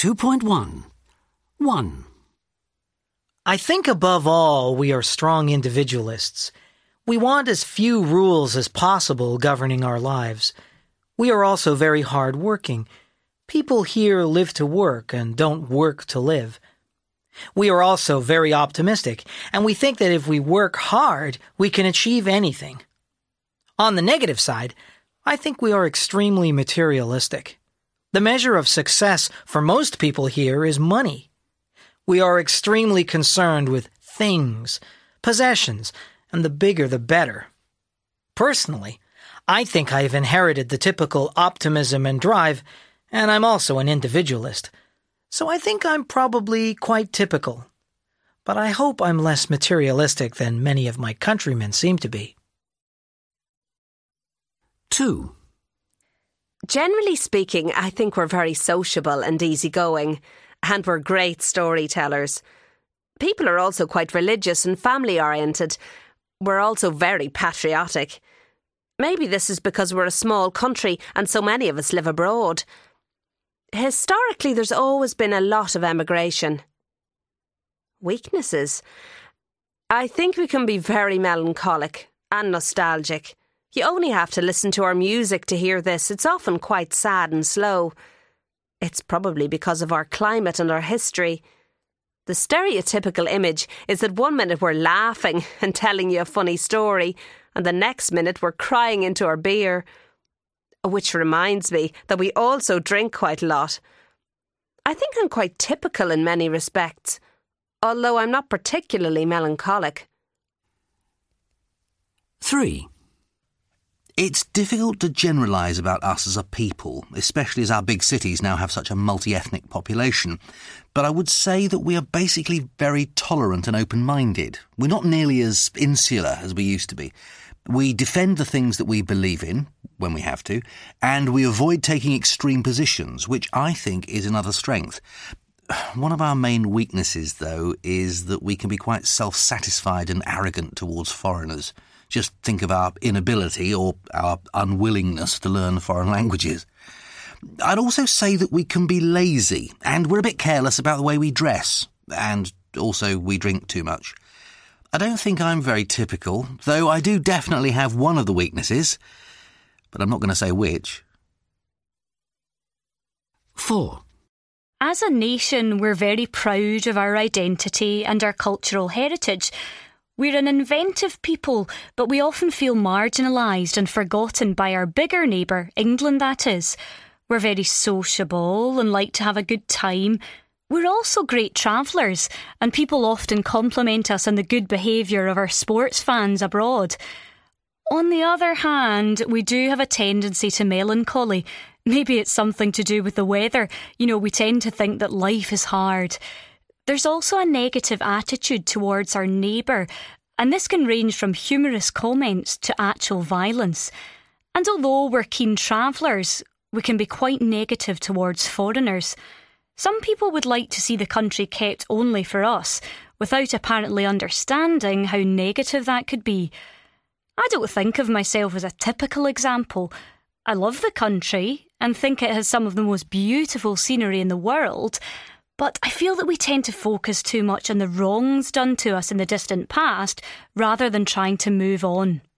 2.1. 1. I think above all we are strong individualists. We want as few rules as possible governing our lives. We are also very hard-working. People here live to work and don't work to live. We are also very optimistic, and we think that if we work hard, we can achieve anything. On the negative side, I think we are extremely materialistic. The measure of success for most people here is money. We are extremely concerned with things, possessions, and the bigger the better. Personally, I think I have inherited the typical optimism and drive, and I'm also an individualist. So I think I'm probably quite typical. But I hope I'm less materialistic than many of my countrymen seem to be. 2. Generally speaking, I think we're very sociable and easygoing, and we're great storytellers. People are also quite religious and family-oriented. We're also very patriotic. Maybe this is because we're a small country and so many of us live abroad. Historically, there's always been a lot of emigration. Weaknesses? I think we can be very melancholic and nostalgic. You only have to listen to our music to hear this. It's often quite sad and slow. It's probably because of our climate and our history. The stereotypical image is that one minute we're laughing and telling you a funny story, and the next minute we're crying into our beer. Which reminds me that we also drink quite a lot. I think I'm quite typical in many respects, although I'm not particularly melancholic. 3. It's difficult to generalise about us as a people, especially as our big cities now have such a multi-ethnic population. But I would say that we are basically very tolerant and open-minded. We're not nearly as insular as we used to be. We defend the things that we believe in, when we have to, and we avoid taking extreme positions, which I think is another strength. One of our main weaknesses, though, is that we can be quite self-satisfied and arrogant towards foreigners. Just think of our inability or our unwillingness to learn foreign languages. I'd also say that we can be lazy, and we're a bit careless about the way we dress, and also we drink too much. I don't think I'm very typical, though I do definitely have one of the weaknesses, but I'm not going to say which. 4. As a nation, we're very proud of our identity and our cultural heritage. We're an inventive people, but we often feel marginalised and forgotten by our bigger neighbour, England that is. We're very sociable and like to have a good time. We're also great travellers, and people often compliment us on the good behaviour of our sports fans abroad. On the other hand, we do have a tendency to melancholy. Maybe it's something to do with the weather. We tend to think that life is hard. There's also a negative attitude towards our neighbour, and this can range from humorous comments to actual violence. And although we're keen travellers, we can be quite negative towards foreigners. Some people would like to see the country kept only for us, without apparently understanding how negative that could be. I don't think of myself as a typical example. I love the country and think it has some of the most beautiful scenery in the world, but I feel that we tend to focus too much on the wrongs done to us in the distant past rather than trying to move on.